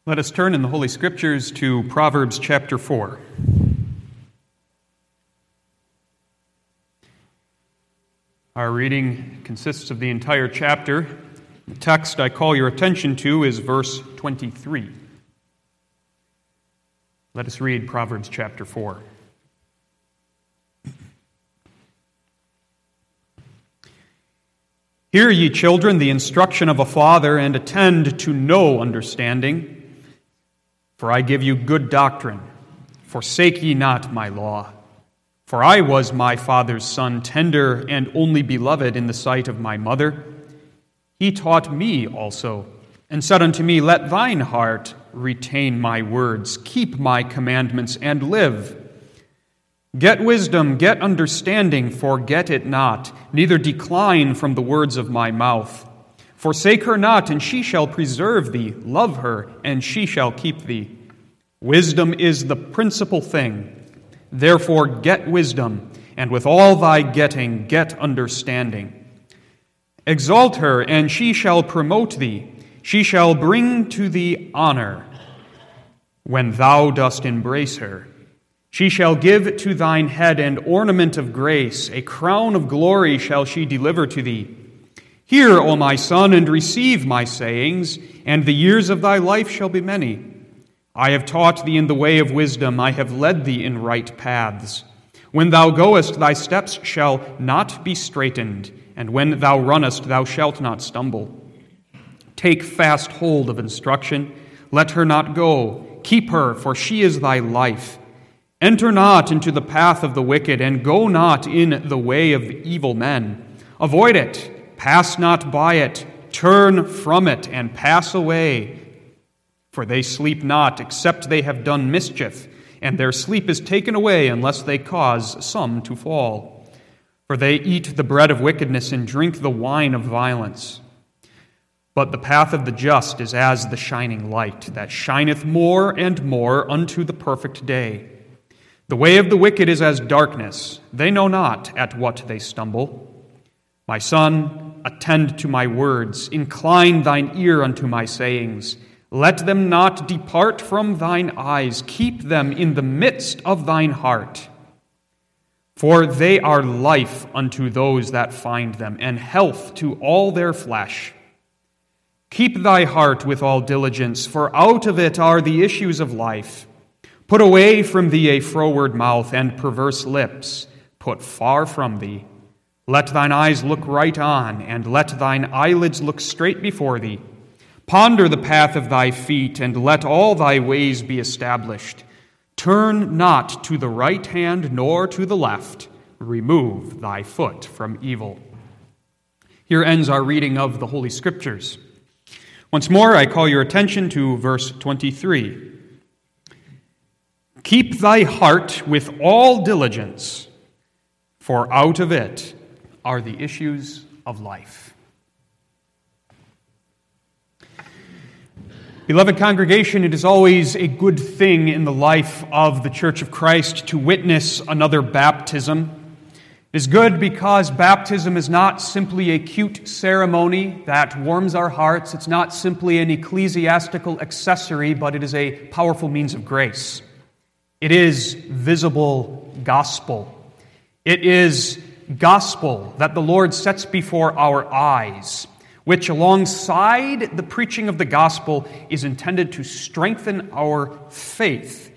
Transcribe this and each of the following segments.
Let us turn in the Holy Scriptures to Proverbs chapter 4. Our reading consists of the entire chapter. The text I call your attention to is verse 23. Let us read Proverbs chapter 4. Hear, ye children, the instruction of a father, and attend to no understanding. For I give you good doctrine. Forsake ye not my law. For I was my father's son, tender and only beloved in the sight of my mother. He taught me also, and said unto me, Let thine heart retain my words, keep my commandments, and live. Get wisdom, get understanding, forget it not, neither decline from the words of my mouth. Forsake her not, and she shall preserve thee. Love her, and she shall keep thee. Wisdom is the principal thing. Therefore get wisdom, and with all thy getting, get understanding. Exalt her, and she shall promote thee. She shall bring to thee honor when thou dost embrace her. She shall give to thine head an ornament of grace, a crown of glory shall she deliver to thee. Hear, O my son, and receive my sayings, and the years of thy life shall be many. I have taught thee in the way of wisdom, I have led thee in right paths. When thou goest, thy steps shall not be straitened, and when thou runnest, thou shalt not stumble. Take fast hold of instruction, let her not go. Keep her, for she is thy life. Enter not into the path of the wicked, and go not in the way of evil men. Avoid it. Pass not by it, turn from it, and pass away. For they sleep not, except they have done mischief, and their sleep is taken away unless they cause some to fall. For they eat the bread of wickedness and drink the wine of violence. But the path of the just is as the shining light, that shineth more and more unto the perfect day. The way of the wicked is as darkness, they know not at what they stumble. My son, attend to my words, incline thine ear unto my sayings. Let them not depart from thine eyes, keep them in the midst of thine heart. For they are life unto those that find them, and health to all their flesh. Keep thy heart with all diligence, for out of it are the issues of life. Put away from thee a froward mouth and perverse lips, put far from thee. Let thine eyes look right on, and let thine eyelids look straight before thee. Ponder the path of thy feet, and let all thy ways be established. Turn not to the right hand, nor to the left. Remove thy foot from evil. Here ends our reading of the Holy Scriptures. Once more, I call your attention to verse 23. Keep thy heart with all diligence, for out of it are the issues of life. Beloved congregation, it is always a good thing in the life of the Church of Christ to witness another baptism. It is good because baptism is not simply a cute ceremony that warms our hearts. It's not simply an ecclesiastical accessory, but it is a powerful means of grace. It is visible gospel. It is gospel that the Lord sets before our eyes, which alongside the preaching of the gospel is intended to strengthen our faith.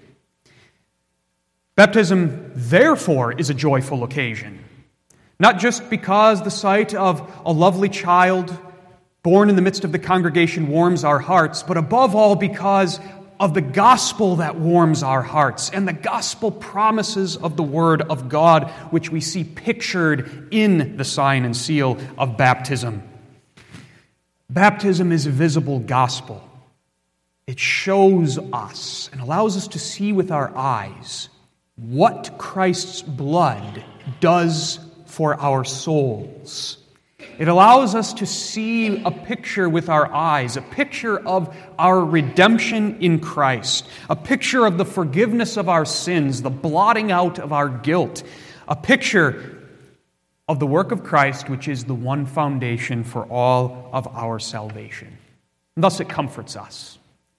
Baptism, therefore, is a joyful occasion, not just because the sight of a lovely child born in the midst of the congregation warms our hearts, but above all because of the gospel that warms our hearts and the gospel promises of the Word of God, which we see pictured in the sign and seal of baptism. Baptism is visible gospel. It shows us and allows us to see with our eyes what Christ's blood does for our souls. It allows us to see a picture with our eyes, a picture of our redemption in Christ, a picture of the forgiveness of our sins, the blotting out of our guilt, a picture of the work of Christ, which is the one foundation for all of our salvation. And thus it comforts us.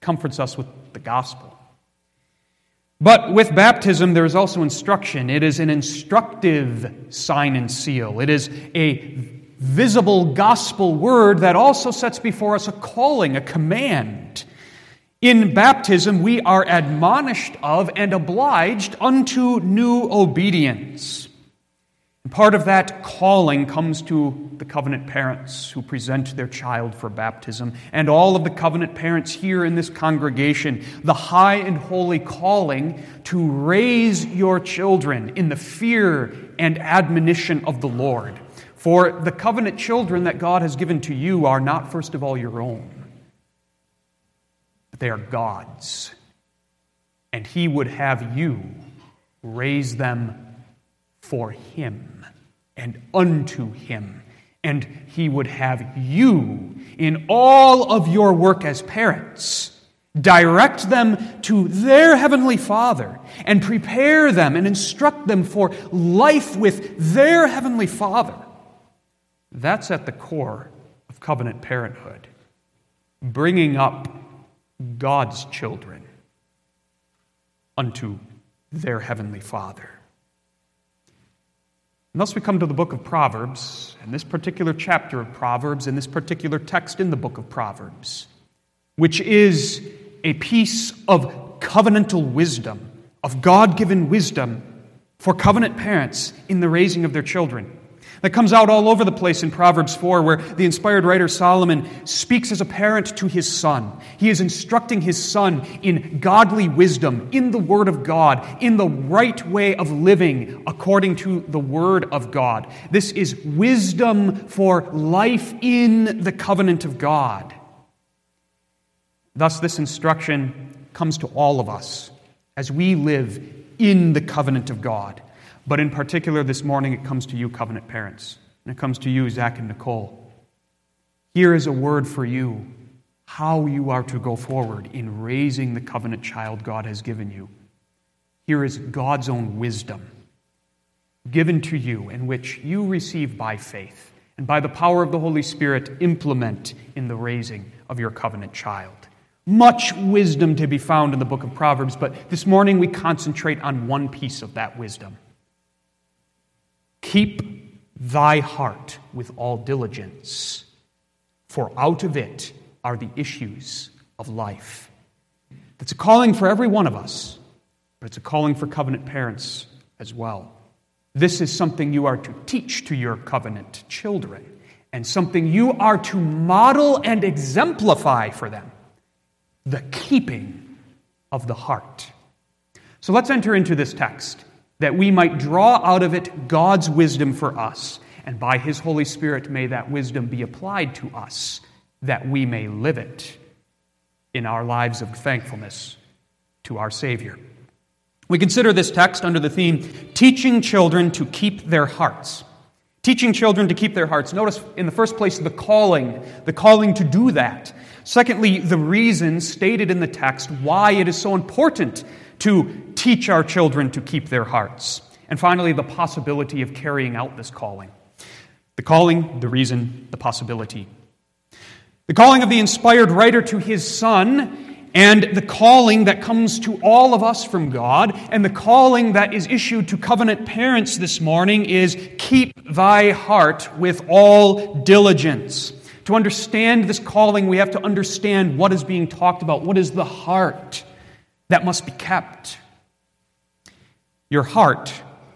comforts us with the gospel. But with baptism, there is also instruction. It is an instructive sign and seal. It is a visible gospel word that also sets before us a calling, a command. In baptism, we are admonished of and obliged unto new obedience. And part of that calling comes to the covenant parents who present their child for baptism, and all of the covenant parents here in this congregation, the high and holy calling to raise your children in the fear and admonition of the Lord. For the covenant children that God has given to you are not, first of all, your own, but they are God's. And He would have you raise them for Him and unto Him. And He would have you, in all of your work as parents, direct them to their Heavenly Father and prepare them and instruct them for life with their Heavenly Father. That's at the core of covenant parenthood, bringing up God's children unto their Heavenly Father. And thus we come to the book of Proverbs, and this particular chapter of Proverbs, and this particular text in the book of Proverbs, which is a piece of covenantal wisdom, of God-given wisdom for covenant parents in the raising of their children. That comes out all over the place in Proverbs 4, where the inspired writer Solomon speaks as a parent to his son. He is instructing his son in godly wisdom, in the Word of God, in the right way of living according to the Word of God. This is wisdom for life in the covenant of God. Thus, this instruction comes to all of us as we live in the covenant of God. But in particular this morning, it comes to you, covenant parents. And it comes to you, Zach and Nicole. Here is a word for you, how you are to go forward in raising the covenant child God has given you. Here is God's own wisdom given to you, in which you receive by faith, and by the power of the Holy Spirit implement in the raising of your covenant child. Much wisdom to be found in the book of Proverbs, but this morning we concentrate on one piece of that wisdom. Keep thy heart with all diligence, for out of it are the issues of life. That's a calling for every one of us, but it's a calling for covenant parents as well. This is something you are to teach to your covenant children, and something you are to model and exemplify for them. The keeping of the heart. So let's enter into this text, that we might draw out of it God's wisdom for us, and by His Holy Spirit may that wisdom be applied to us, that we may live it in our lives of thankfulness to our Savior. We consider this text under the theme, teaching children to keep their hearts. Teaching children to keep their hearts. Notice in the first place the calling to do that. Secondly, the reason stated in the text why it is so important to teach our children to keep their hearts. And finally, the possibility of carrying out this calling. The calling, the reason, the possibility. The calling of the inspired writer to his son, and the calling that comes to all of us from God, and the calling that is issued to covenant parents this morning is, keep thy heart with all diligence. To understand this calling, we have to understand what is being talked about. What is the heart that must be kept? Your heart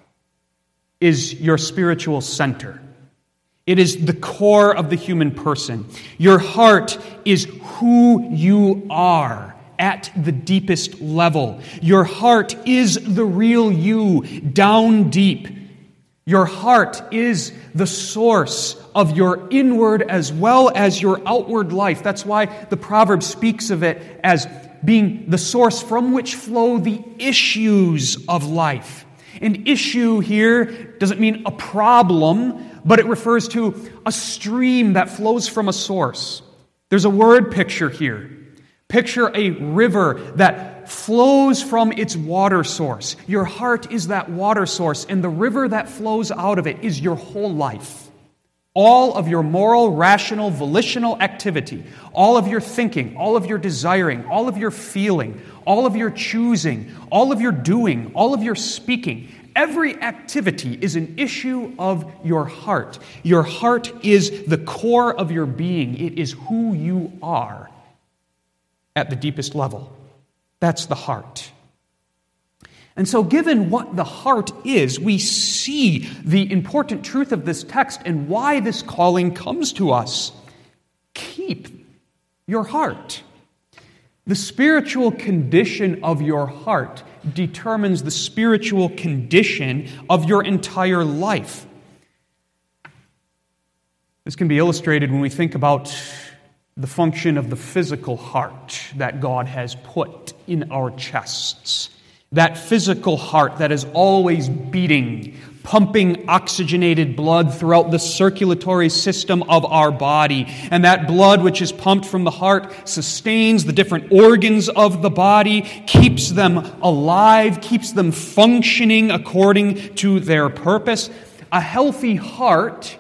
is your spiritual center. It is the core of the human person. Your heart is who you are at the deepest level. Your heart is the real you, down deep. Your heart is the source of your inward as well as your outward life. That's why the proverb speaks of it as being the source from which flow the issues of life. An issue here doesn't mean a problem, but it refers to a stream that flows from a source. There's a word picture here. Picture a river that flows from its water source. Your heart is that water source, and the river that flows out of it is your whole life. All of your moral, rational, volitional activity, all of your thinking, all of your desiring, all of your feeling, all of your choosing, all of your doing, all of your speaking, every activity is an issue of your heart. Your heart is the core of your being. It is who you are at the deepest level. That's the heart. And so, given what the heart is, we see the important truth of this text and why this calling comes to us. Keep your heart. The spiritual condition of your heart determines the spiritual condition of your entire life. This can be illustrated when we think about the function of the physical heart that God has put in our chests. That physical heart that is always beating, pumping oxygenated blood throughout the circulatory system of our body. And that blood which is pumped from the heart sustains the different organs of the body, keeps them alive, keeps them functioning according to their purpose. A healthy heart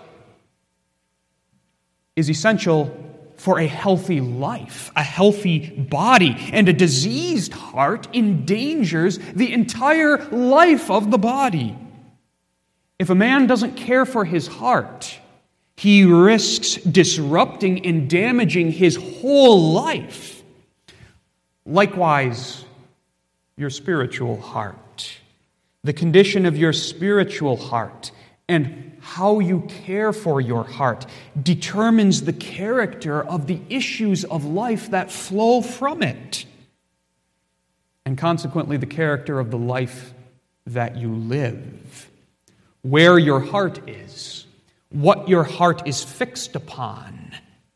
is essential for a healthy life, a healthy body, and a diseased heart endangers the entire life of the body. If a man doesn't care for his heart, he risks disrupting and damaging his whole life. Likewise, your spiritual heart, the condition of your spiritual heart, and how you care for your heart determines the character of the issues of life that flow from it, and consequently the character of the life that you live. Where your heart is, what your heart is fixed upon,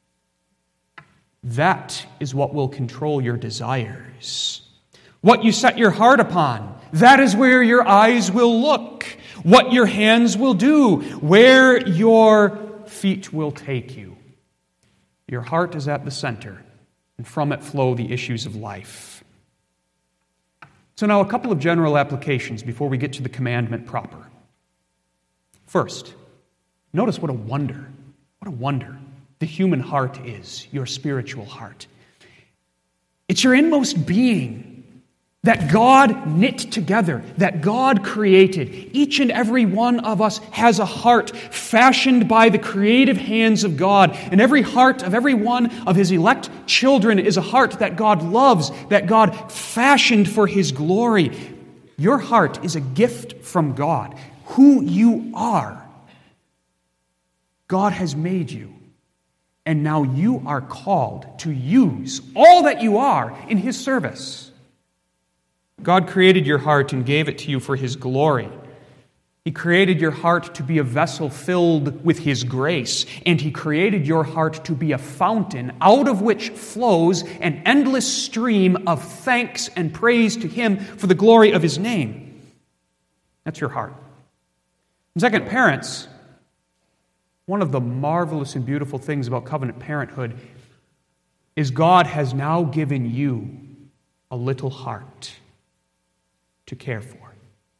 that is what will control your desires. What you set your heart upon, that is where your eyes will look. What your hands will do, where your feet will take you. Your heart is at the center, and from it flow the issues of life. So now a couple of general applications before we get to the commandment proper. First, notice what a wonder the human heart is, your spiritual heart. It's your inmost being that God knit together, that God created. Each and every one of us has a heart fashioned by the creative hands of God. And every heart of every one of His elect children is a heart that God loves, that God fashioned for His glory. Your heart is a gift from God. Who you are, God has made you. And now you are called to use all that you are in His service. God created your heart and gave it to you for His glory. He created your heart to be a vessel filled with His grace, and He created your heart to be a fountain out of which flows an endless stream of thanks and praise to Him for the glory of His name. That's your heart. And second, parents, one of the marvelous and beautiful things about covenant parenthood is God has now given you a little heart to care for,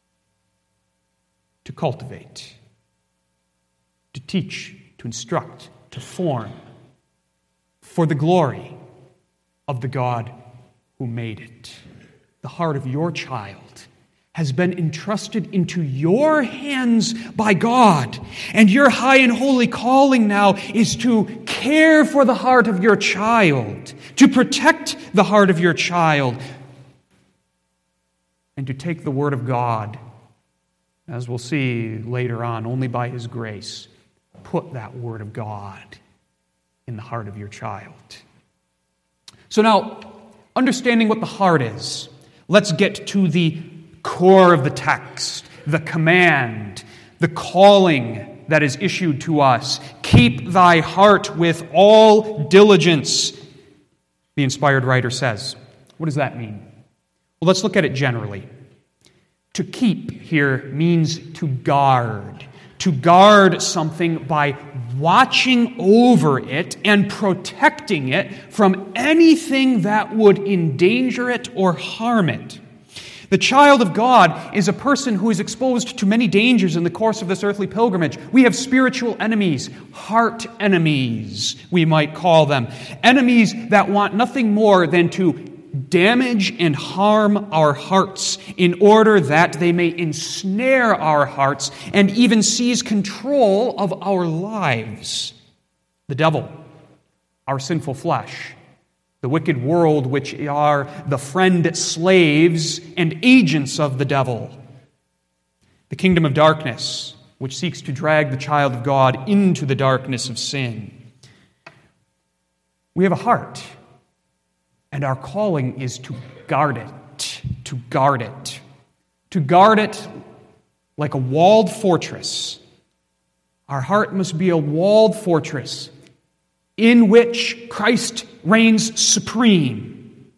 to cultivate, to teach, to instruct, to form, for the glory of the God who made it. The heart of your child has been entrusted into your hands by God, and your high and holy calling now is to care for the heart of your child, to protect the heart of your child, and to take the Word of God, as we'll see later on, only by His grace, put that Word of God in the heart of your child. So now, understanding what the heart is, let's get to the core of the text, the command, the calling that is issued to us. Keep thy heart with all diligence, the inspired writer says. What does that mean? Well, let's look at it generally. To keep here means to guard. To guard something by watching over it and protecting it from anything that would endanger it or harm it. The child of God is a person who is exposed to many dangers in the course of this earthly pilgrimage. We have spiritual enemies, heart enemies, we might call them. Enemies that want nothing more than to damage and harm our hearts in order that they may ensnare our hearts and even seize control of our lives. The devil, our sinful flesh, the wicked world, which are the friend slaves and agents of the devil. The kingdom of darkness, which seeks to drag the child of God into the darkness of sin. We have a heart, and our calling is to guard it, to guard it. To guard it like a walled fortress. Our heart must be a walled fortress in which Christ reigns supreme,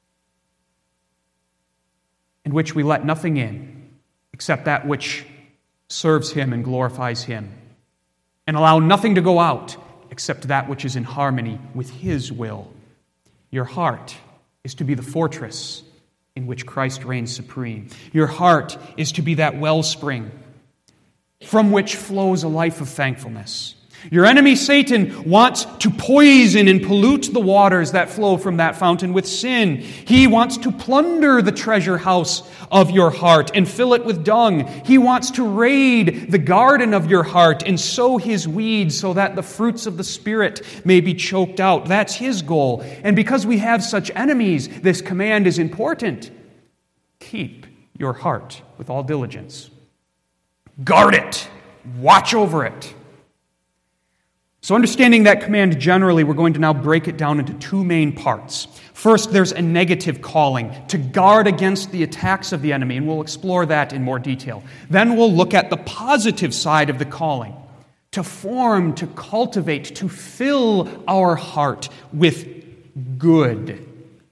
in which we let nothing in except that which serves Him and glorifies Him, and allow nothing to go out except that which is in harmony with His will. Your heart is to be the fortress in which Christ reigns supreme. Your heart is to be that wellspring from which flows a life of thankfulness. Your enemy Satan wants to poison and pollute the waters that flow from that fountain with sin. He wants to plunder the treasure house of your heart and fill it with dung. He wants to raid the garden of your heart and sow his weeds so that the fruits of the Spirit may be choked out. That's his goal. And because we have such enemies, this command is important. Keep your heart with all diligence. Guard it. Watch over it. So understanding that command generally, we're going to now break it down into two main parts. First, there's a negative calling, to guard against the attacks of the enemy, and we'll explore that in more detail. Then we'll look at the positive side of the calling, to form, to cultivate, to fill our heart with good.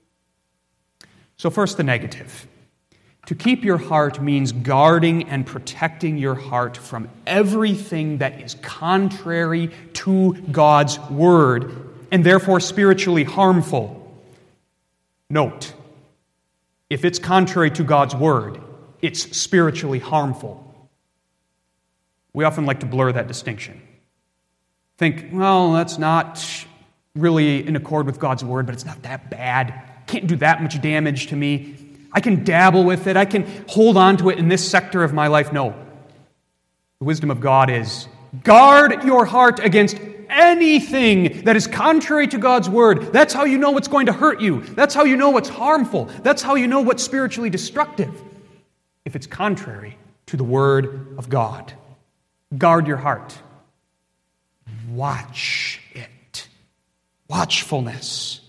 So first, the negative. To keep your heart means guarding and protecting your heart from everything that is contrary to God's Word and therefore spiritually harmful. Note, if it's contrary to God's Word, it's spiritually harmful. We often like to blur that distinction. Think, well, that's not really in accord with God's Word, but it's not that bad. Can't do that much damage to me. I can dabble with it. I can hold on to it in this sector of my life. No. The wisdom of God is guard your heart against anything that is contrary to God's Word. That's how you know what's going to hurt you. That's how you know what's harmful. That's how you know what's spiritually destructive. If it's contrary to the Word of God. Guard your heart. Watch it. Watchfulness.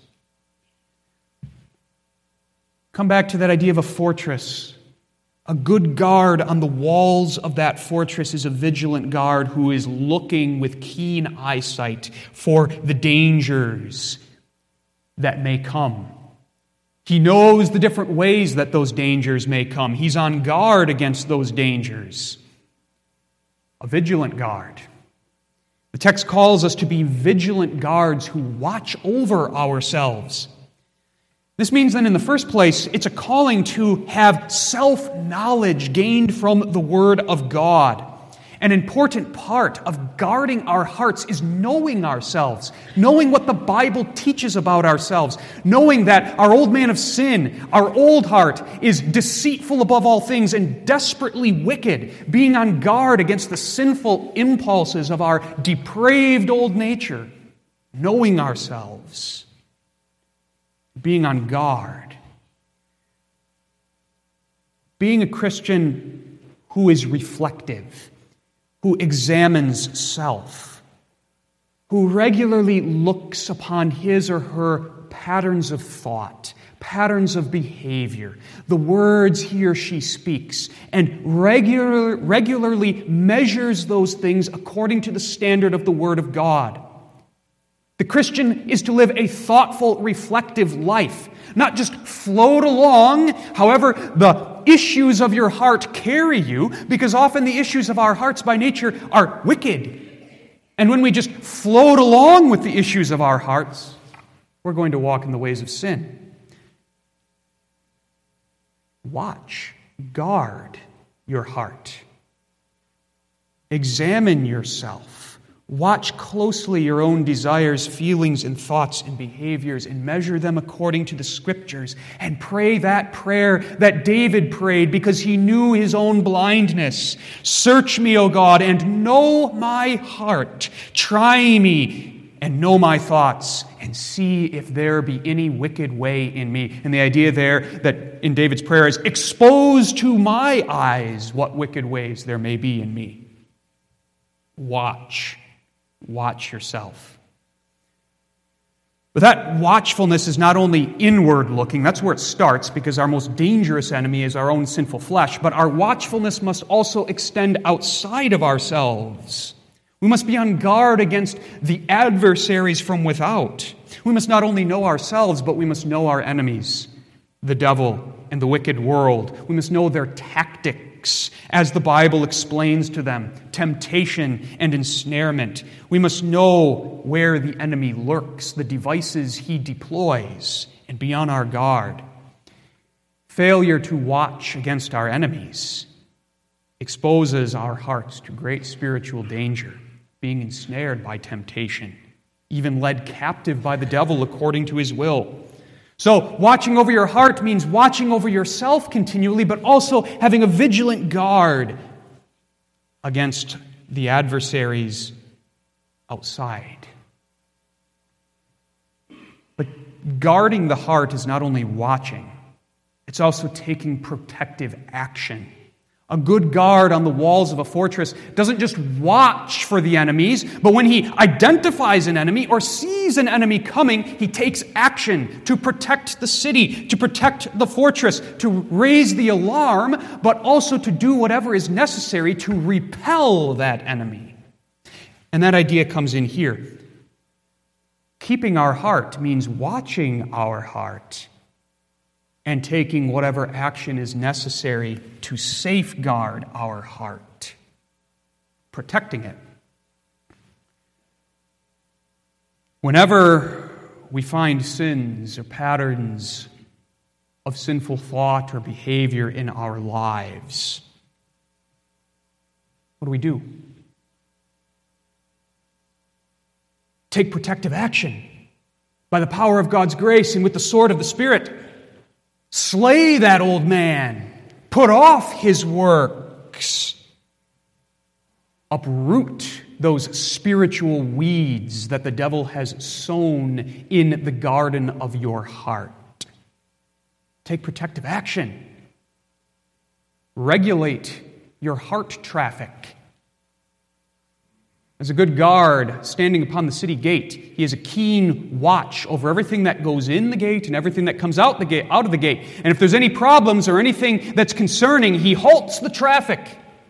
Come back to that idea of a fortress. A good guard on the walls of that fortress is a vigilant guard who is looking with keen eyesight for the dangers that may come. He knows the different ways that those dangers may come. He's on guard against those dangers. A vigilant guard. The text calls us to be vigilant guards who watch over ourselves. This means then, in the first place, it's a calling to have self-knowledge gained from the Word of God. An important part of guarding our hearts is knowing ourselves, knowing what the Bible teaches about ourselves, knowing that our old man of sin, our old heart, is deceitful above all things and desperately wicked, being on guard against the sinful impulses of our depraved old nature, knowing ourselves. Being on guard. Being a Christian who is reflective, who examines self, who regularly looks upon his or her patterns of thought, patterns of behavior, the words he or she speaks, and regularly measures those things according to the standard of the Word of God. The Christian is to live a thoughtful, reflective life, not just float along, however the issues of your heart carry you, because often the issues of our hearts by nature are wicked. And when we just float along with the issues of our hearts, we're going to walk in the ways of sin. watch, guard your heart. Examine yourself. Watch closely your own desires, feelings, and thoughts and behaviors, and measure them according to the Scriptures. And pray that prayer that David prayed because he knew his own blindness. Search me, O God, and know my heart. Try me and know my thoughts, and see if there be any wicked way in me. And the idea there that in David's prayer is, expose to my eyes what wicked ways there may be in me. Watch yourself. But that watchfulness is not only inward looking, that's where it starts, because our most dangerous enemy is our own sinful flesh, but our watchfulness must also extend outside of ourselves. We must be on guard against the adversaries from without. We must not only know ourselves, but we must know our enemies, the devil and the wicked world. We must know their tactics, as the Bible explains to them, temptation and ensnarement. We must know where the enemy lurks, the devices he deploys, and be on our guard. Failure to watch against our enemies exposes our hearts to great spiritual danger, being ensnared by temptation, even led captive by the devil according to his will. So, watching over your heart means watching over yourself continually, but also having a vigilant guard against the adversaries outside. But guarding the heart is not only watching, it's also taking protective action. A good guard on the walls of a fortress doesn't just watch for the enemies, but when he identifies an enemy or sees an enemy coming, he takes action to protect the city, to protect the fortress, to raise the alarm, but also to do whatever is necessary to repel that enemy. And that idea comes in here. Keeping our heart means watching our heart and taking whatever action is necessary to safeguard our heart, protecting it. Whenever we find sins or patterns of sinful thought or behavior in our lives, what do? Take protective action by the power of God's grace and with the sword of the Spirit. Slay that old man. Put off his works. Uproot those spiritual weeds that the devil has sown in the garden of your heart. Take protective action. Regulate your heart traffic. As a good guard standing upon the city gate, he has a keen watch over everything that goes in the gate and everything that comes out of the gate. And if there's any problems or anything that's concerning, he halts the traffic.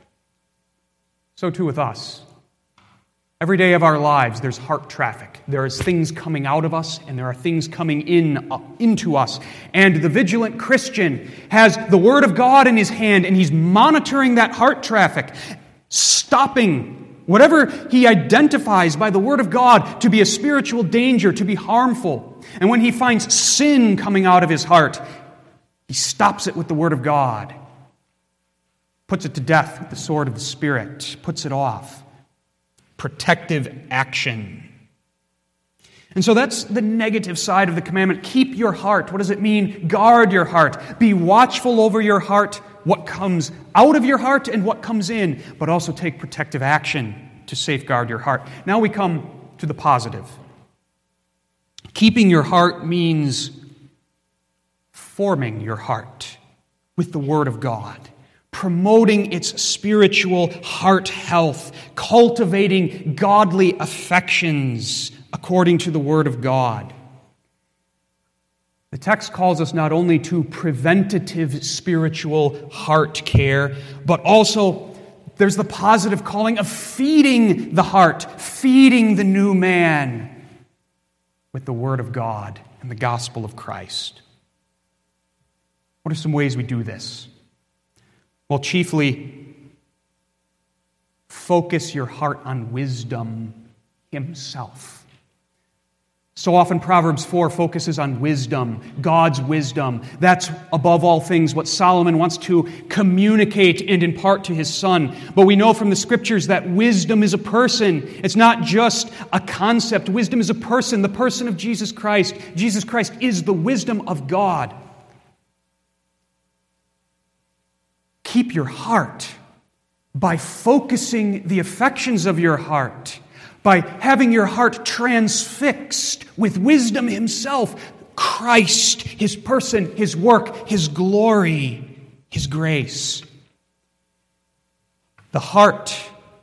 So too with us. Every day of our lives, there's heart traffic. There is things coming out of us, and there are things coming into us. And the vigilant Christian has the Word of God in his hand, and he's monitoring that heart traffic, stopping whatever he identifies by the Word of God to be a spiritual danger, to be harmful. And when he finds sin coming out of his heart, he stops it with the Word of God, puts it to death with the sword of the Spirit, puts it off. Protective action. And so that's the negative side of the commandment. Keep your heart. What does it mean? Guard your heart. Be watchful over your heart, what comes out of your heart and what comes in, but also take protective action to safeguard your heart. Now we come to the positive. Keeping your heart means forming your heart with the Word of God, promoting its spiritual heart health, cultivating godly affections according to the Word of God. The text calls us not only to preventative spiritual heart care, but also there's the positive calling of feeding the heart, feeding the new man with the Word of God and the gospel of Christ. What are some ways we do this? Well, chiefly, focus your heart on wisdom himself. So often Proverbs 4 focuses on wisdom, God's wisdom. That's above all things what Solomon wants to communicate and impart to his son. But we know from the Scriptures that wisdom is a person. It's not just a concept. Wisdom is a person, the person of Jesus Christ. Jesus Christ is the wisdom of God. Keep your heart by focusing the affections of your heart, by having your heart transfixed with wisdom himself, Christ, his person, his work, his glory, his grace. The heart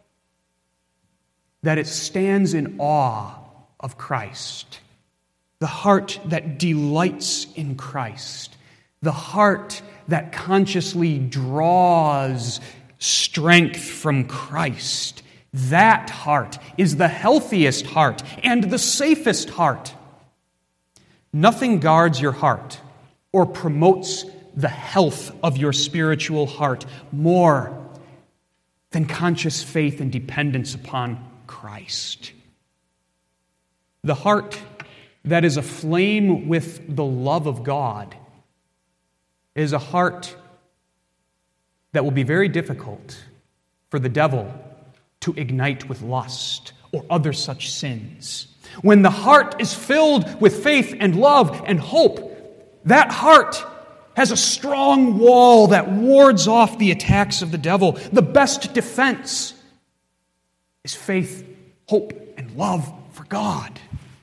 that it stands in awe of Christ, the heart that delights in Christ, the heart that consciously draws strength from Christ. That heart is the healthiest heart and the safest heart. Nothing guards your heart or promotes the health of your spiritual heart more than conscious faith and dependence upon Christ. The heart that is aflame with the love of God is a heart that will be very difficult for the devil to ignite with lust or other such sins. When the heart is filled with faith and love and hope, that heart has a strong wall that wards off the attacks of the devil. The best defense is faith, hope, and love for God.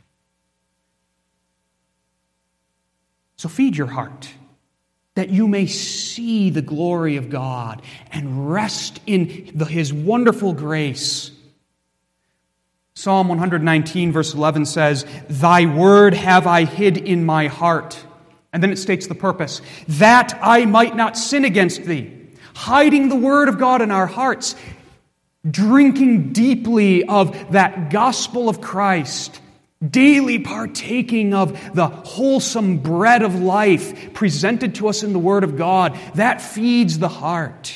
So feed your heart, that you may see the glory of God and rest in his wonderful grace. Psalm 119, verse 11 says, "Thy word have I hid in my heart." And then it states the purpose, "that I might not sin against thee." Hiding the word of God in our hearts, drinking deeply of that gospel of Christ, daily partaking of the wholesome bread of life presented to us in the Word of God, that feeds the heart.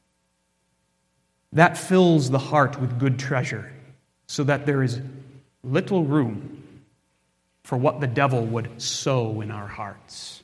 That fills the heart with good treasure, so that there is little room for what the devil would sow in our hearts.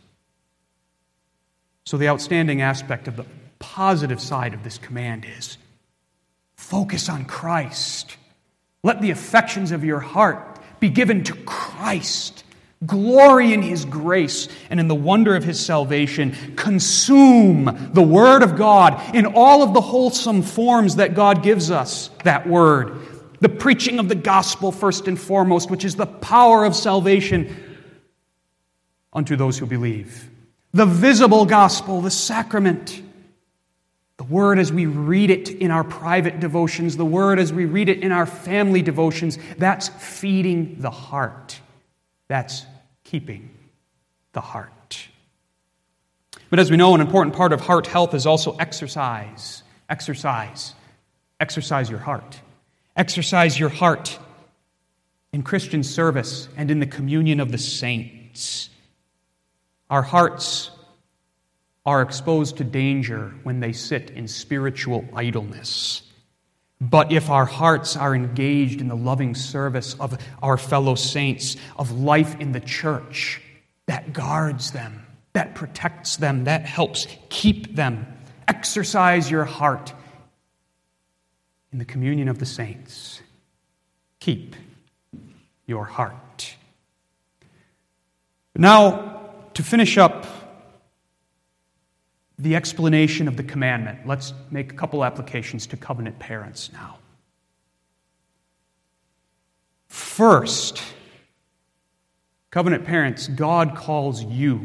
So the outstanding aspect of the positive side of this command is focus on Christ. Let the affections of your heart be given to Christ. Glory in his grace and in the wonder of his salvation. Consume the Word of God in all of the wholesome forms that God gives us, that Word. The preaching of the gospel first and foremost, which is the power of salvation unto those who believe. The visible gospel, the sacrament. The Word as we read it in our private devotions, the Word as we read it in our family devotions, that's feeding the heart. That's keeping the heart. But as we know, an important part of heart health is also exercise. Exercise. Exercise your heart. Exercise your heart in Christian service and in the communion of the saints. Our hearts are exposed to danger when they sit in spiritual idleness. But if our hearts are engaged in the loving service of our fellow saints, of life in the church, that guards them, that protects them, that helps keep them. Exercise your heart in the communion of the saints. Keep your heart. Now, to finish up the explanation of the commandment, let's make a couple applications to covenant parents now. First, covenant parents, God calls you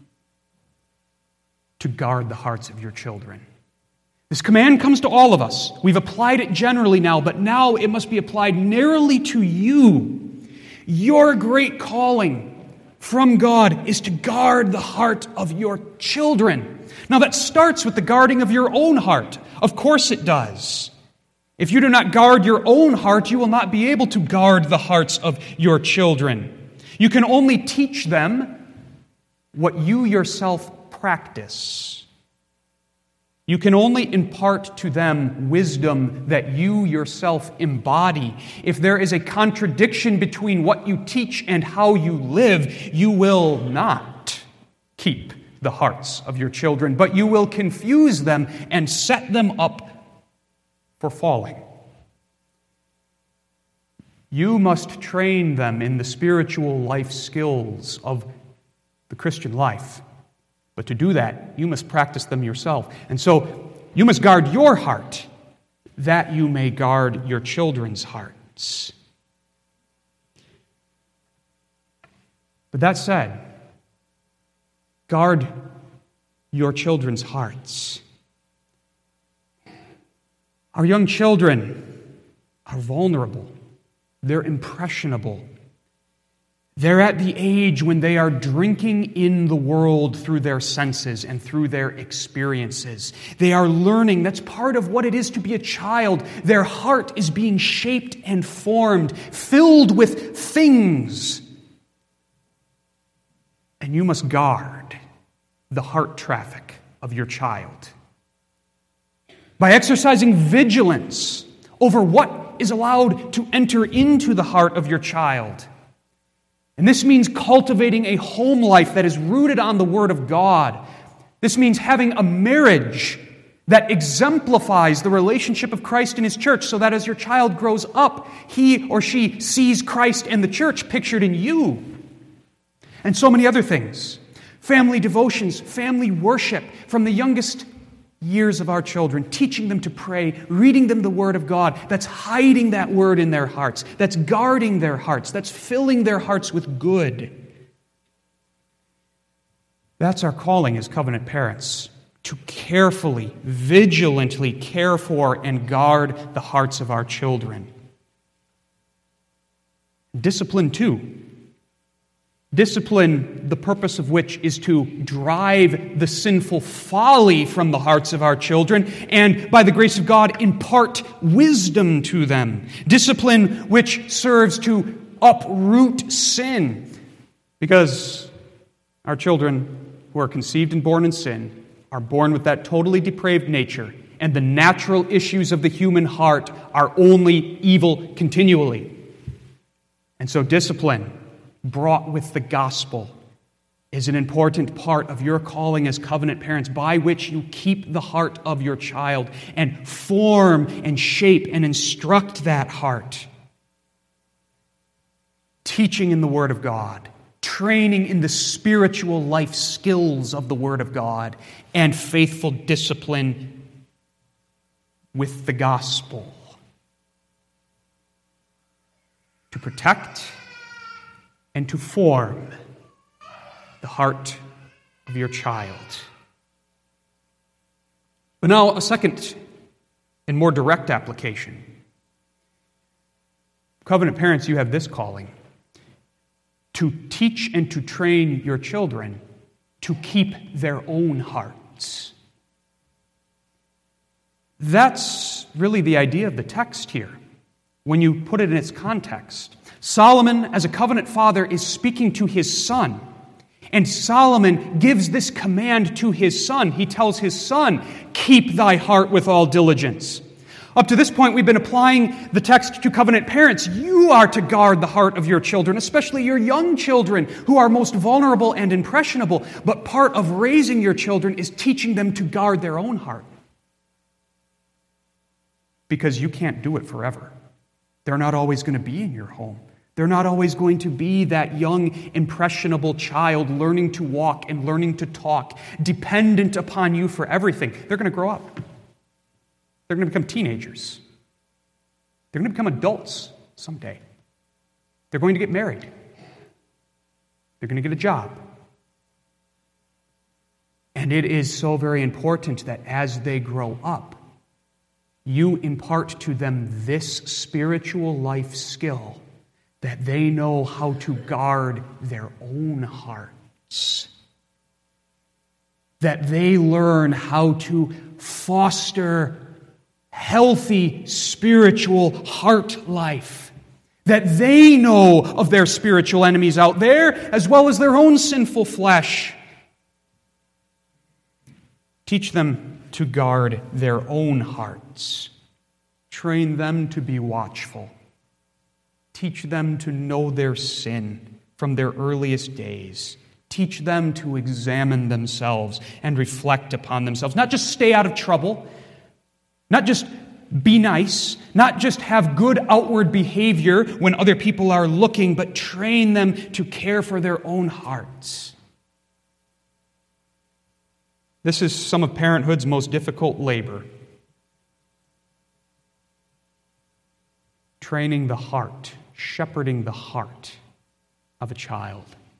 to guard the hearts of your children. This command comes to all of us. We've applied it generally now, but now it must be applied narrowly to you. Your great calling from God is to guard the heart of your children. Now that starts with the guarding of your own heart. Of course it does. If you do not guard your own heart, you will not be able to guard the hearts of your children. You can only teach them what you yourself practice. You can only impart to them wisdom that you yourself embody. If there is a contradiction between what you teach and how you live, you will not keep the hearts of your children, but you will confuse them and set them up for falling. You must train them in the spiritual life skills of the Christian life. But to do that, you must practice them yourself. And so you must guard your heart that you may guard your children's hearts. But that said, guard your children's hearts. Our young children are vulnerable. They're impressionable. They're at the age when they are drinking in the world through their senses and through their experiences. They are learning. That's part of what it is to be a child. Their heart is being shaped and formed, filled with things. And you must guard the heart traffic of your child by exercising vigilance over what is allowed to enter into the heart of your child. And this means cultivating a home life that is rooted on the Word of God. This means having a marriage that exemplifies the relationship of Christ and His church, so that as your child grows up, he or she sees Christ and the church pictured in you. And so many other things. Family devotions, family worship from the youngest years of our children, teaching them to pray, reading them the Word of God, that's hiding that Word in their hearts, that's guarding their hearts, that's filling their hearts with good. That's our calling as covenant parents, to carefully, vigilantly care for and guard the hearts of our children. Discipline, too. Discipline, the purpose of which is to drive the sinful folly from the hearts of our children and, by the grace of God, impart wisdom to them. Discipline which serves to uproot sin. Because our children who are conceived and born in sin are born with that totally depraved nature, and the natural issues of the human heart are only evil continually. And so discipline, brought with the gospel, is an important part of your calling as covenant parents, by which you keep the heart of your child and form and shape and instruct that heart. Teaching in the Word of God, training in the spiritual life skills of the Word of God, and faithful discipline with the gospel to protect and to form the heart of your child. But now, a second and more direct application. Covenant parents, you have this calling: to teach and to train your children to keep their own hearts. That's really the idea of the text here, when you put it in its context. Solomon, as a covenant father, is speaking to his son. And Solomon gives this command to his son. He tells his son, "Keep thy heart with all diligence." Up to this point, we've been applying the text to covenant parents. You are to guard the heart of your children, especially your young children who are most vulnerable and impressionable. But part of raising your children is teaching them to guard their own heart. Because you can't do it forever. They're not always going to be in your home. They're not always going to be that young, impressionable child learning to walk and learning to talk, dependent upon you for everything. They're going to grow up. They're going to become teenagers. They're going to become adults someday. They're going to get married. They're going to get a job. And it is so very important that as they grow up, you impart to them this spiritual life skill, that they know how to guard their own hearts. That they learn how to foster healthy spiritual heart life. That they know of their spiritual enemies out there, as well as their own sinful flesh. Teach them to guard their own hearts. Train them to be watchful. Teach them to know their sin from their earliest days. Teach them to examine themselves and reflect upon themselves. Not just stay out of trouble, not just be nice, not just have good outward behavior when other people are looking, but train them to care for their own hearts. This is some of parenthood's most difficult labor. Training the heart, shepherding the heart of a child,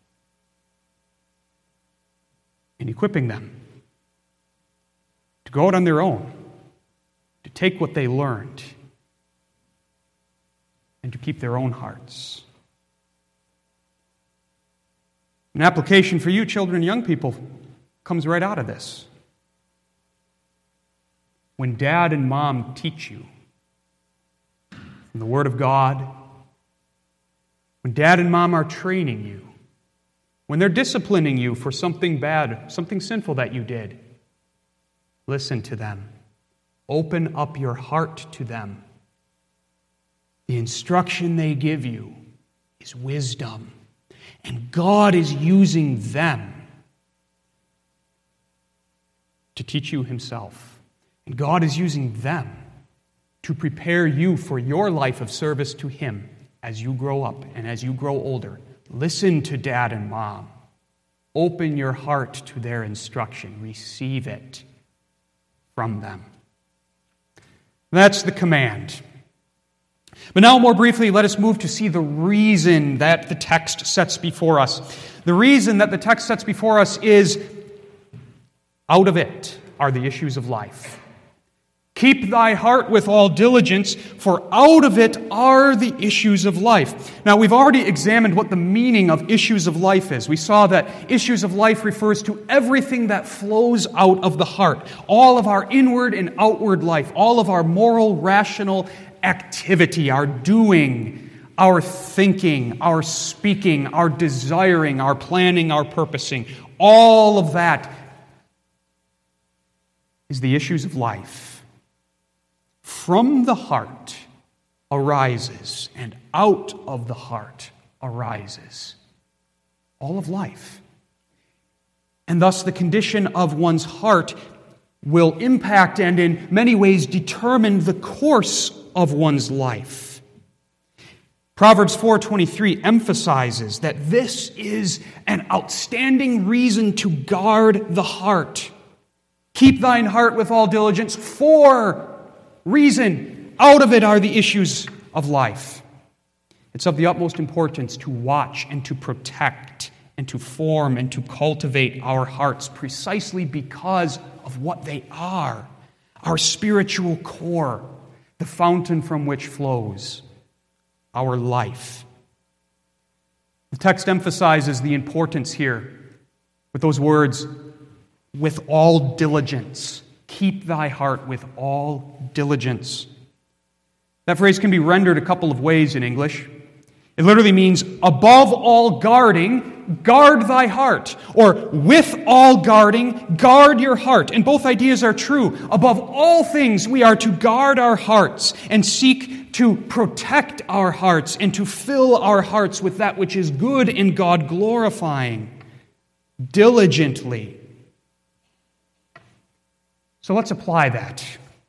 and equipping them to go out on their own, to take what they learned, and to keep their own hearts. An application for you, children and young people, comes right out of this. When dad and mom teach you from the Word of God, when dad and mom are training you, when they're disciplining you for something bad, something sinful that you did, listen to them. Open up your heart to them. The instruction they give you is wisdom, and God is using them to teach you Himself. And God is using them to prepare you for your life of service to Him as you grow up and as you grow older. Listen to dad and mom. Open your heart to their instruction. Receive it from them. That's the command. But now, more briefly, let us move to see the reason that the text sets before us. The reason that the text sets before us is, out of it are the issues of life. Keep thy heart with all diligence, for out of it are the issues of life. Now, we've already examined what the meaning of issues of life is. We saw that issues of life refers to everything that flows out of the heart. All of our inward and outward life, all of our moral, rational activity, our doing, our thinking, our speaking, our desiring, our planning, our purposing, all of that is the issues of life. From the heart arises, and out of the heart arises all of life. And thus the condition of one's heart will impact and in many ways determine the course of one's life. Proverbs 4:23 emphasizes that this is an outstanding reason to guard the heart. Keep thine heart with all diligence, for reason, out of it are the issues of life. It's of the utmost importance to watch and to protect and to form and to cultivate our hearts precisely because of what they are, our spiritual core, the fountain from which flows our life. The text emphasizes the importance here with those words, with all diligence. Keep thy heart with all diligence. That phrase can be rendered a couple of ways in English. It literally means, above all guarding, guard thy heart. Or, with all guarding, guard your heart. And both ideas are true. Above all things, we are to guard our hearts and seek to protect our hearts and to fill our hearts with that which is good and God-glorifying. Diligently. So let's apply that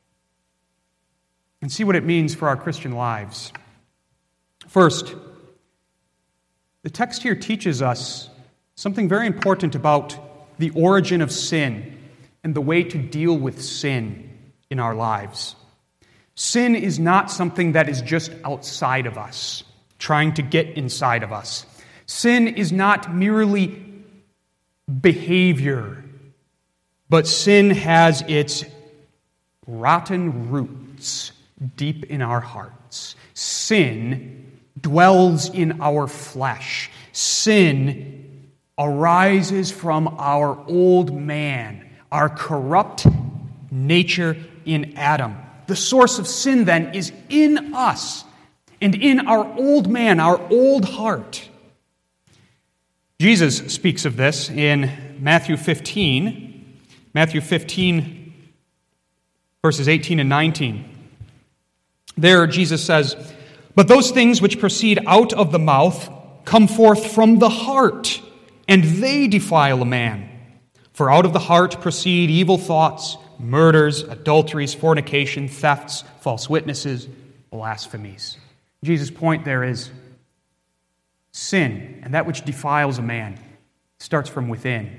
and see what it means for our Christian lives. First, the text here teaches us something very important about the origin of sin and the way to deal with sin in our lives. Sin is not something that is just outside of us, trying to get inside of us. Sin is not merely behavior, but sin has its rotten roots deep in our hearts. Sin dwells in our flesh. Sin arises from our old man, our corrupt nature in Adam. The source of sin, then, is in us and in our old man, our old heart. Jesus speaks of this in Matthew 15. Matthew 15, verses 18 and 19. There, Jesus says, "But those things which proceed out of the mouth come forth from the heart, and they defile a man. For out of the heart proceed evil thoughts, murders, adulteries, fornication, thefts, false witnesses, blasphemies." Jesus' point there is sin and that which defiles a man starts from within.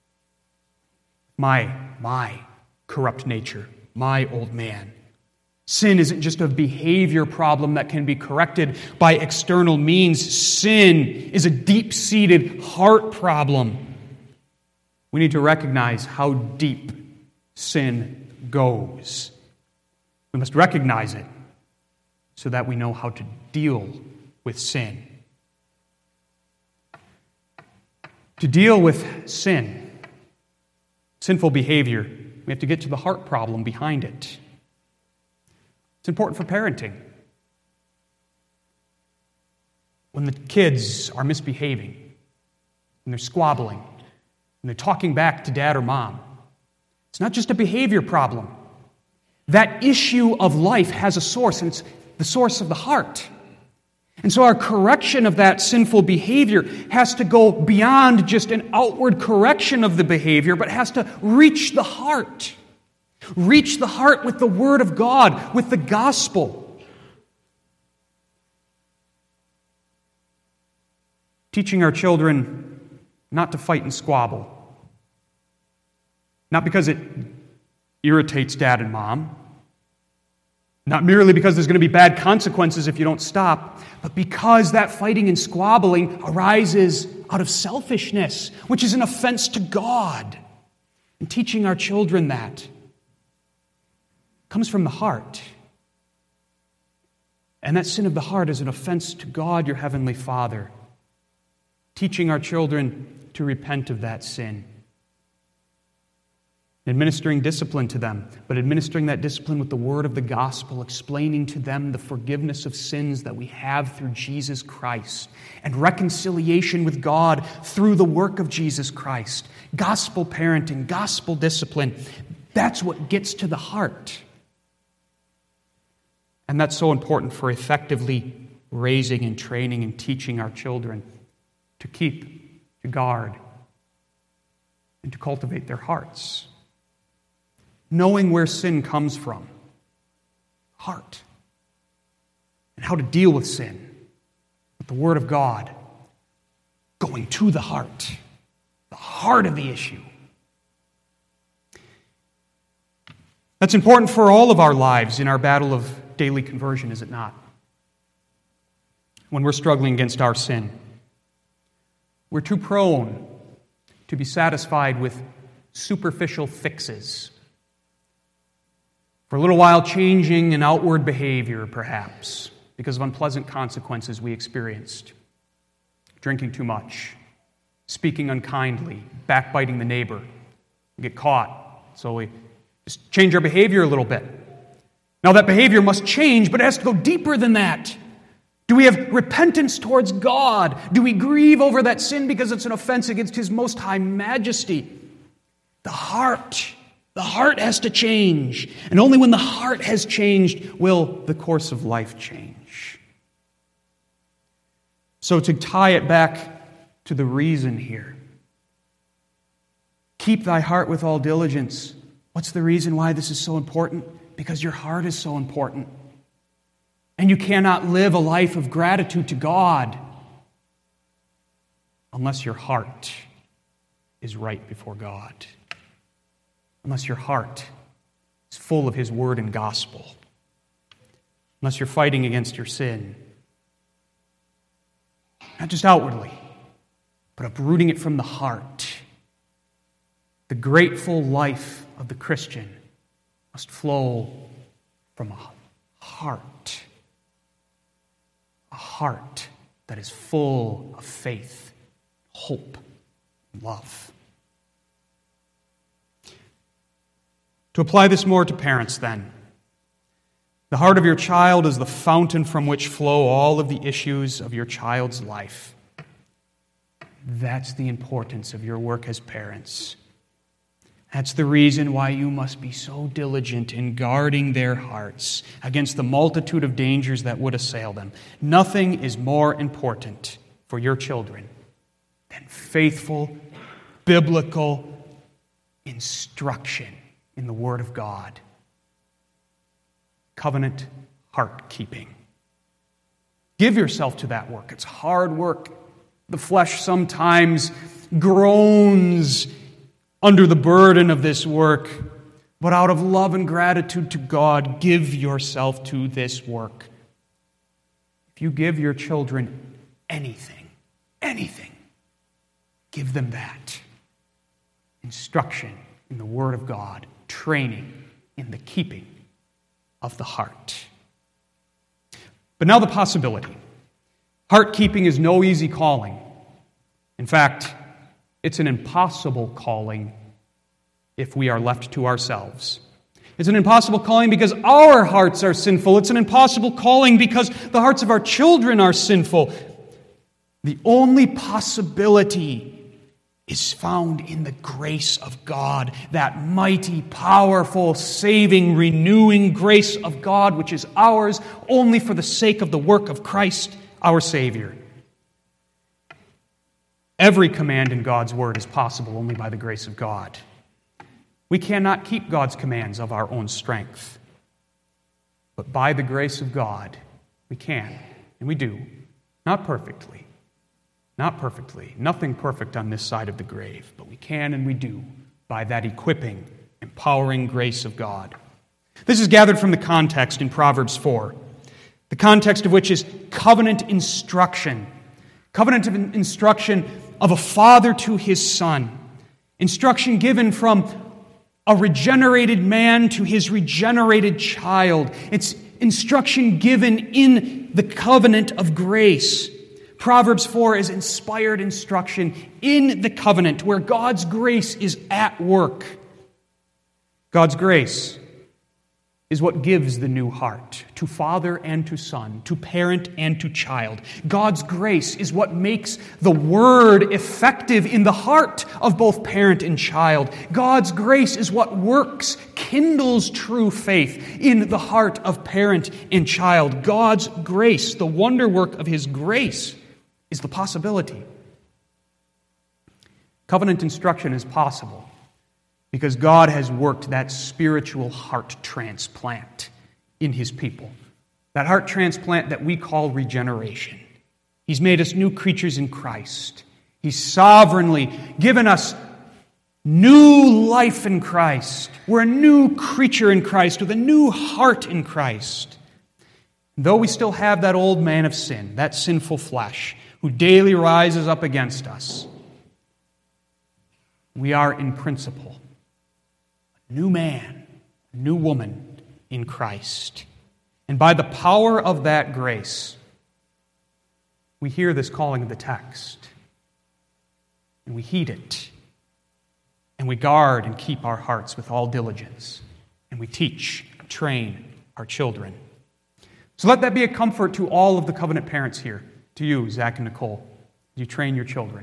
My corrupt nature, my old man. Sin isn't just a behavior problem that can be corrected by external means. Sin is a deep-seated heart problem. We need to recognize how deep sin goes. We must recognize it so that we know how to deal with sin. To deal with sin, sinful behavior, we have to get to the heart problem behind it. It's important for parenting. When the kids are misbehaving, when they're squabbling, when they're talking back to dad or mom, it's not just a behavior problem. That issue of life has a source, and it's the source of the heart. And so our correction of that sinful behavior has to go beyond just an outward correction of the behavior, but has to reach the heart. Reach the heart with the Word of God, with the gospel. Teaching our children not to fight and squabble. Not because it irritates dad and mom. Not merely because there's going to be bad consequences if you don't stop, but because that fighting and squabbling arises out of selfishness, which is an offense to God. And teaching our children that comes from the heart. And that sin of the heart is an offense to God, your heavenly Father. Teaching our children to repent of that sin. Administering discipline to them, but administering that discipline with the word of the gospel, explaining to them the forgiveness of sins that we have through Jesus Christ, and reconciliation with God through the work of Jesus Christ. Gospel parenting, gospel discipline, that's what gets to the heart. And that's so important for effectively raising and training and teaching our children to keep, to guard, and to cultivate their hearts. Knowing where sin comes from, heart, and how to deal with sin with the Word of God, going to the heart of the issue. That's important for all of our lives in our battle of daily conversion, is it not? When we're struggling against our sin, we're too prone to be satisfied with superficial fixes. For a little while, changing an outward behavior, perhaps, because of unpleasant consequences we experienced. Drinking too much, speaking unkindly, backbiting the neighbor. We get caught, so we just change our behavior a little bit. Now that behavior must change, but it has to go deeper than that. Do we have repentance towards God? Do we grieve over that sin because it's an offense against His most high majesty? The heart has to change. And only when the heart has changed will the course of life change. So to tie it back to the reason here, keep thy heart with all diligence. What's the reason why this is so important? Because your heart is so important. And you cannot live a life of gratitude to God unless your heart is right before God. Unless your heart is full of His word and gospel. Unless you're fighting against your sin. Not just outwardly, but uprooting it from the heart. The grateful life of the Christian must flow from a heart. A heart that is full of faith, hope, and love. To apply this more to parents, then, the heart of your child is the fountain from which flow all of the issues of your child's life. That's the importance of your work as parents. That's the reason why you must be so diligent in guarding their hearts against the multitude of dangers that would assail them. Nothing is more important for your children than faithful, biblical instruction in the Word of God. Covenant heart keeping. Give yourself to that work. It's hard work. The flesh sometimes groans under the burden of this work, but out of love and gratitude to God, give yourself to this work. If you give your children anything, give them that. Instruction in the Word of God, training in the keeping of the heart. But now the possibility. Heart keeping is no easy calling. In fact, it's an impossible calling if we are left to ourselves. It's an impossible calling because our hearts are sinful. It's an impossible calling because the hearts of our children are sinful. The only possibility is found in the grace of God, that mighty, powerful, saving, renewing grace of God, which is ours only for the sake of the work of Christ, our Savior. Every command in God's Word is possible only by the grace of God. We cannot keep God's commands of our own strength. But by the grace of God, we can, and we do. Not perfectly. Not perfectly. Nothing perfect on this side of the grave. But we can and we do by that equipping, empowering grace of God. This is gathered from the context in Proverbs 4. The context of which is covenant instruction. Covenant instruction of a father to his son. Instruction given from a regenerated man to his regenerated child. It's instruction given in the covenant of grace. Proverbs 4 is inspired instruction in the covenant where God's grace is at work. God's grace is what gives the new heart to father and to son, to parent and to child. God's grace is what makes the word effective in the heart of both parent and child. God's grace is what works, kindles true faith in the heart of parent and child. God's grace, the wonder work of His grace, is the possibility. Covenant instruction is possible because God has worked that spiritual heart transplant in His people. That heart transplant that we call regeneration. He's made us new creatures in Christ. He's sovereignly given us new life in Christ. We're a new creature in Christ with a new heart in Christ. Though we still have that old man of sin, that sinful flesh, who daily rises up against us, we are in principle a new man, a new woman in Christ. And by the power of that grace, we hear this calling of the text, and we heed it, and we guard and keep our hearts with all diligence, and we teach, train our children. So let that be a comfort to all of the covenant parents here. To you, Zach and Nicole, you train your children.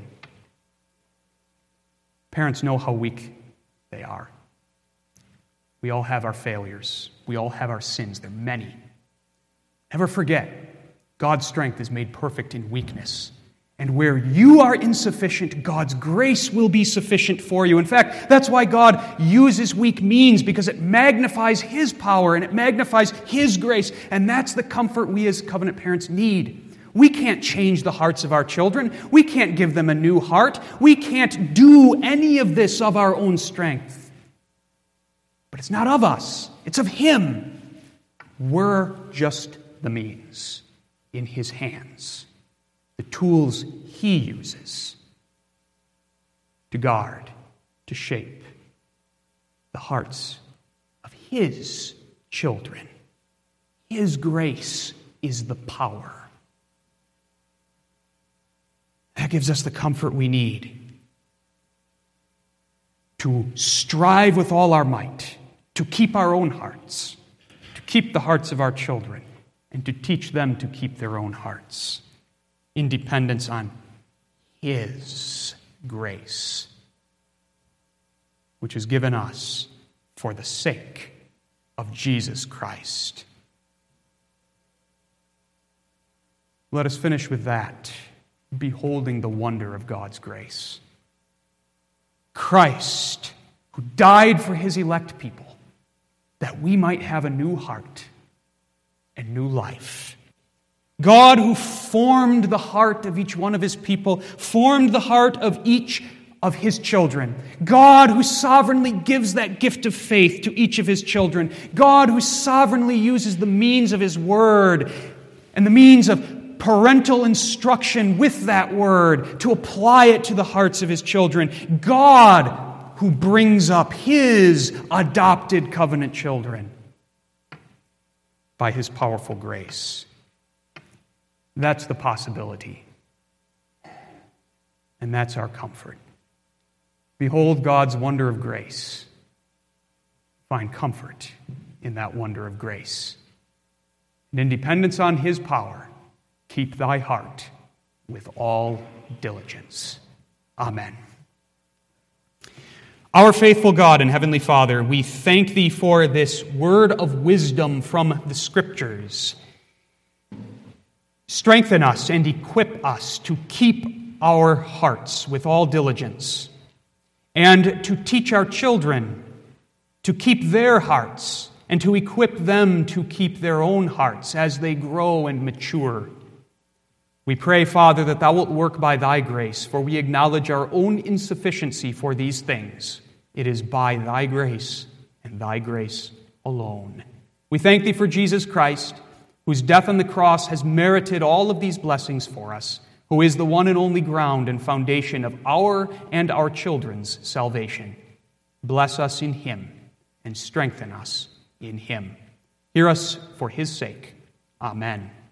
Parents know how weak they are. We all have our failures. We all have our sins. They're many. Never forget, God's strength is made perfect in weakness. And where you are insufficient, God's grace will be sufficient for you. In fact, that's why God uses weak means, because it magnifies His power and it magnifies His grace. And that's the comfort we as covenant parents need. We can't change the hearts of our children. We can't give them a new heart. We can't do any of this of our own strength. But it's not of us. It's of Him. We're just the means in His hands. The tools He uses to guard, to shape the hearts of His children. His grace is the power. That gives us the comfort we need to strive with all our might, to keep our own hearts, to keep the hearts of our children, and to teach them to keep their own hearts in dependence on His grace. which is given us for the sake of Jesus Christ. Let us finish with that, beholding the wonder of God's grace. Christ, who died for his elect people, that we might have a new heart and new life. God, who formed the heart of each one of his people, formed the heart of each of his children. God, who sovereignly gives that gift of faith to each of his children. God, who sovereignly uses the means of his word and the means of parental instruction with that word to apply it to the hearts of his children. God, who brings up his adopted covenant children by his powerful grace. That's the possibility. And that's our comfort. Behold God's wonder of grace. Find comfort in that wonder of grace. And in dependence on his power, keep thy heart with all diligence. Amen. Our faithful God and Heavenly Father, we thank thee for this word of wisdom from the Scriptures. Strengthen us and equip us to keep our hearts with all diligence, and to teach our children to keep their hearts, and to equip them to keep their own hearts as they grow and mature. We pray, Father, that thou wilt work by thy grace, for we acknowledge our own insufficiency for these things. It is by thy grace and thy grace alone. We thank thee for Jesus Christ, whose death on the cross has merited all of these blessings for us, who is the one and only ground and foundation of our and our children's salvation. Bless us in him and strengthen us in him. Hear us for his sake. Amen.